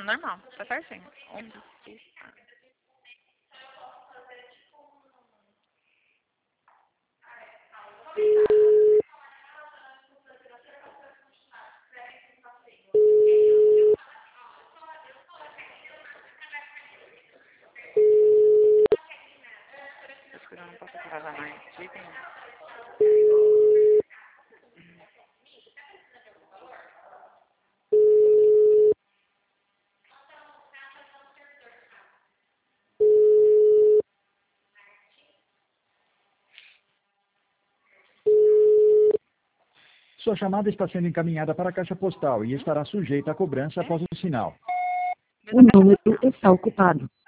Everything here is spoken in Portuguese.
normal, tá certinho. 1, 2, 3, 4. Eu não posso atrasar mais. Dizem. Sua chamada está sendo encaminhada para a caixa postal e estará sujeita a cobrança após o sinal. O número está ocupado.